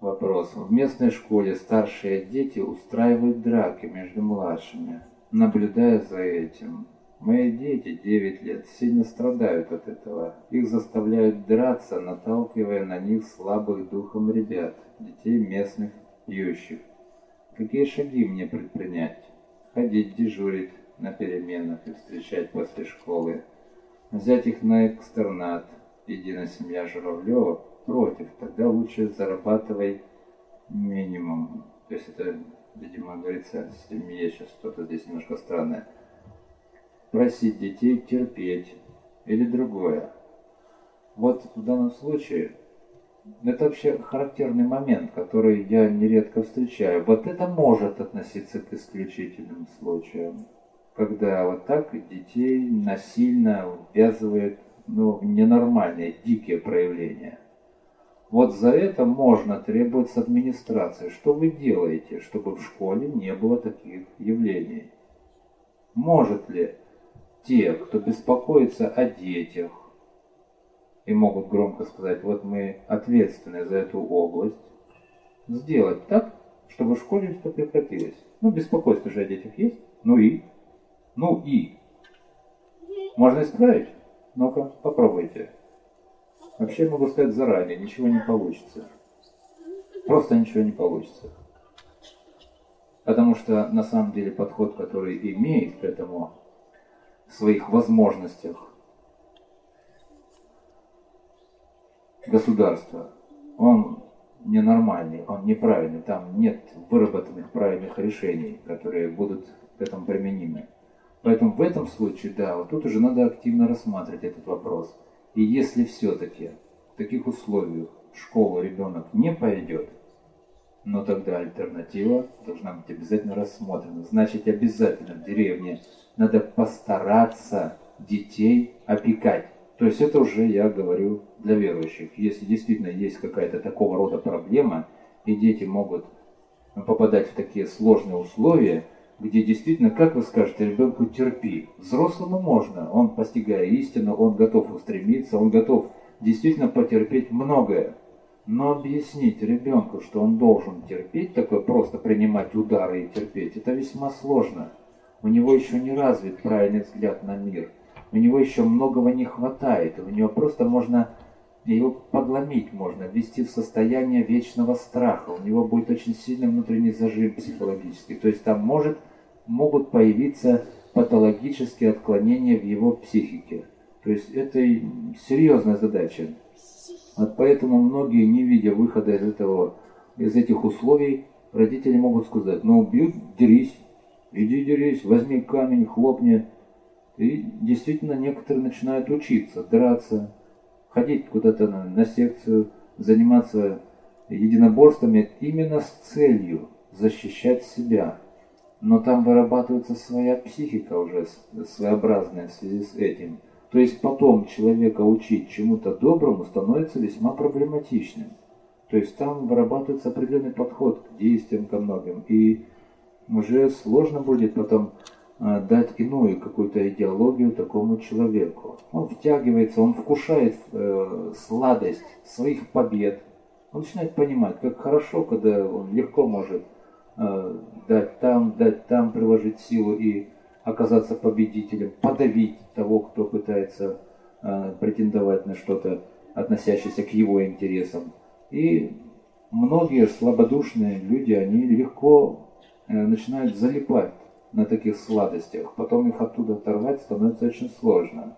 Вопрос. В местной школе старшие дети устраивают драки между младшими. Наблюдая за этим, мои дети, 9 лет, сильно страдают от этого. Их заставляют драться, наталкивая на них слабых духом ребят, детей местных пьющих. Какие шаги мне предпринять? Ходить, дежурить на переменах и встречать после школы. Взять их на экстернат. Единая семья Журавлева против. Тогда лучше зарабатывай минимум. То есть это, видимо, говорится о семье. Сейчас что-то здесь немножко странное. Просить детей терпеть. Или другое. Вот в данном случае это вообще характерный момент, который я нередко встречаю. Вот это может относиться к исключительным случаям, когда вот так детей насильно ввязывают в ненормальные, дикие проявления. Вот за это можно требовать с администрации. Что вы делаете, чтобы в школе не было таких явлений? Может ли те, кто беспокоится о детях, и могут громко сказать, вот мы ответственны за эту область, сделать так, чтобы в школе это прекратилось? Беспокойство же о детях есть. Ну и? Можно исправить? Ну-ка, попробуйте. Вообще могу сказать заранее, ничего не получится. Просто ничего не получится. Потому что на самом деле подход, который имеет к этому в своих возможностях государства, он ненормальный, он неправильный. Там нет выработанных правильных решений, которые будут к этому применимы. Поэтому в этом случае, да, вот тут уже надо активно рассматривать этот вопрос. И если все-таки в таких условиях в школу ребенок не пойдет, но тогда альтернатива должна быть обязательно рассмотрена. Значит, обязательно в деревне надо постараться детей опекать. То есть это уже я говорю для верующих. Если действительно есть какая-то такого рода проблема, и дети могут попадать в такие сложные условия, где действительно, как вы скажете, ребенку терпи. Взрослому можно, он, постигая истину, он готов устремиться, он готов действительно потерпеть многое. Но объяснить ребенку, что он должен терпеть, такое просто принимать удары и терпеть, это весьма сложно. У него еще не развит правильный взгляд на мир. У него еще многого не хватает. У него просто можно его подломить, можно ввести в состояние вечного страха. У него будет очень сильный внутренний зажим психологический. То есть там могут появиться патологические отклонения в его психике. То есть это серьезная задача. Вот поэтому многие, не видя выхода из этих условий, родители могут сказать, бьют, дерись, иди дерись, возьми камень, хлопни. И действительно некоторые начинают учиться, драться, ходить куда-то на секцию, заниматься единоборствами именно с целью защищать себя. Но там вырабатывается своя психика уже своеобразная в связи с этим. То есть потом человека учить чему-то доброму становится весьма проблематичным. То есть там вырабатывается определенный подход к действиям, ко многим. И уже сложно будет потом дать иную какую-то идеологию такому человеку. Он втягивается, он вкушает сладость своих побед. Он начинает понимать, как хорошо, когда он легко может дать там, приложить силу и оказаться победителем, подавить того, кто пытается претендовать на что-то, относящееся к его интересам. И многие слабодушные люди, они легко начинают залипать на таких сладостях. Потом их оттуда оторвать становится очень сложно.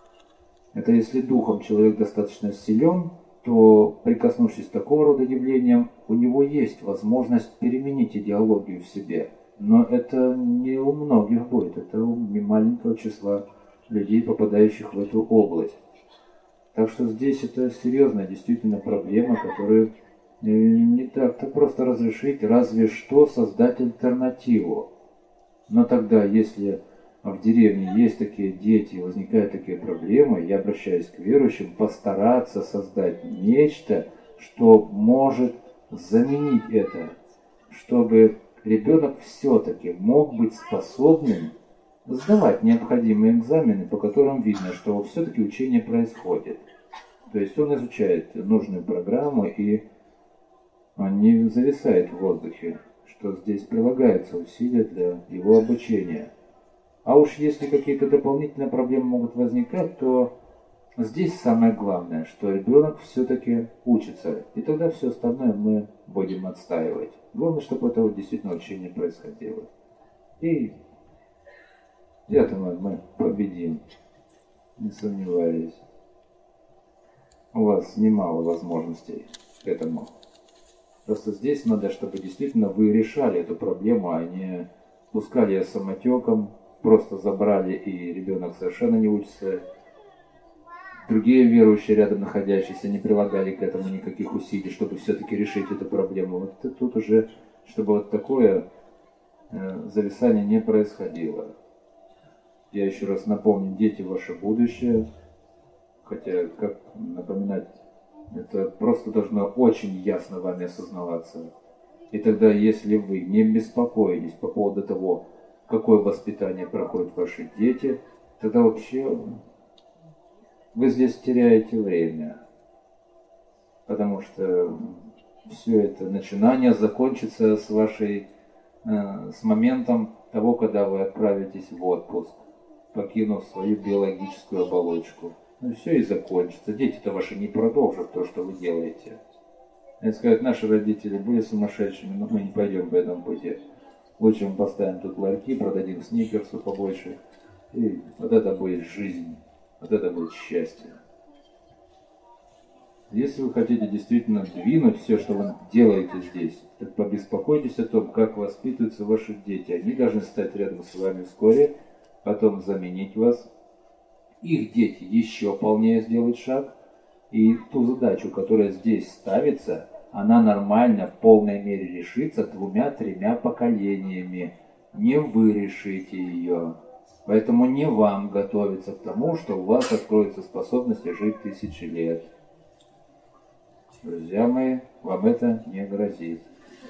Это если духом человек достаточно силен, то, прикоснувшись к такого рода явлениям, у него есть возможность переменить идеологию в себе. Но это не у многих будет, это у маленького числа людей, попадающих в эту область. Так что здесь это серьезная действительно проблема, которую не так-то просто разрешить, разве что создать альтернативу. Но тогда, если в деревне есть такие дети, возникают такие проблемы, я обращаюсь к верующим, постараться создать нечто, что может заменить это, чтобы ребенок все-таки мог быть способным сдавать необходимые экзамены, по которым видно, что все-таки учение происходит. То есть он изучает нужную программу и Он не зависает в воздухе, что здесь прилагаются усилия для его обучения. А уж если какие-то дополнительные проблемы могут возникать, то здесь самое главное, что ребенок все-таки учится. И тогда все остальное мы будем отстаивать. Главное, чтобы это вот действительно учение происходило. И я думаю, мы победим. Не сомневаюсь. У вас немало возможностей к этому. Просто здесь надо, чтобы действительно вы решали эту проблему, а не пускали ее самотеком, просто забрали, и ребенок совершенно не учится. Другие верующие, рядом находящиеся, не прилагали к этому никаких усилий, чтобы все-таки решить эту проблему. Вот тут уже, чтобы вот такое зависание не происходило. Я еще раз напомню, дети ваше будущее, хотя, как напоминать, это просто должно очень ясно вами осознаваться. И тогда, если вы не беспокоитесь по поводу того, какое воспитание проходят ваши дети, тогда вообще вы здесь теряете время. Потому что все это начинание закончится с моментом того, когда вы отправитесь в отпуск, покинув свою биологическую оболочку. Ну все и закончится. Дети-то ваши не продолжат то, что вы делаете. Они скажут, наши родители были сумасшедшими, но мы не пойдем по этому пути. Лучше мы поставим тут ларьки, продадим сникерсу побольше. И вот это будет жизнь. Вот это будет счастье. Если вы хотите действительно двинуть все, что вы делаете здесь, так побеспокойтесь о том, как воспитываются ваши дети. Они должны стать рядом с вами вскоре, потом заменить вас. Их дети еще полнее сделают шаг. И ту задачу, которая здесь ставится, она нормально, в полной мере решится 2-3 поколениями. Не вы решите ее. Поэтому не вам готовиться к тому, что у вас откроются способности жить 1000 лет. Друзья мои, вам это не грозит.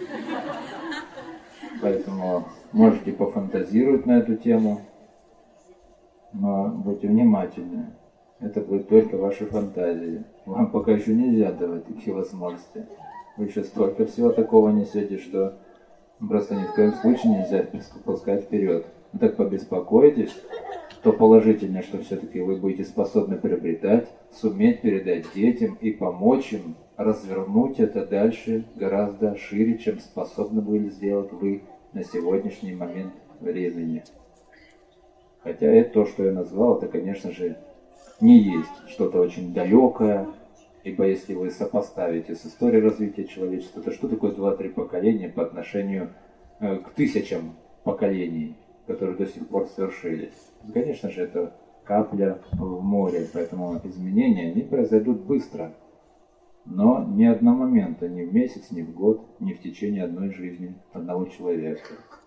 Поэтому можете пофантазировать на эту тему, но будьте внимательны. Это будет только ваши фантазии. Вам пока еще нельзя давать такие возможности. Вы еще столько всего такого несете, что просто ни в коем случае нельзя пускать вперед. Но так побеспокойтесь, то положительно, что все-таки вы будете способны приобретать, суметь передать детям и помочь им развернуть это дальше гораздо шире, чем способны были сделать вы на сегодняшний момент времени. Хотя это то, что я назвал, это, конечно же, не есть что-то очень далекое, ибо если вы сопоставите с историей развития человечества, то что такое 2-3 поколения по отношению к тысячам поколений, которые до сих пор совершились? Конечно же, это капля в море, поэтому изменения не произойдут быстро, но ни одного момента, ни в месяц, ни в год, ни в течение одной жизни одного человека.